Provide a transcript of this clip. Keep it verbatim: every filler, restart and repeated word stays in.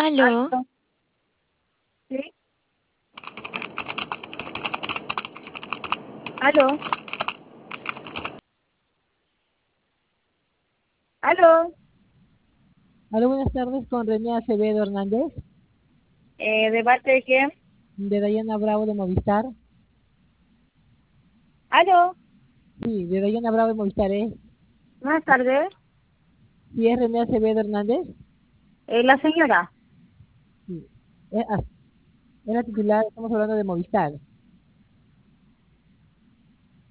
Aló, Aló, ¿sí? Aló, aló, Hola, buenas tardes con René Acevedo Hernández, eh, ¿de parte de quién? de Dayana Bravo de Movistar. Aló, Sí, de Dayana Bravo de Movistar, ¿eh? buenas tardes, ¿Sí es René Acevedo Hernández? eh, la señora. Sí. Es, ah, es la titular, estamos hablando de Movistar.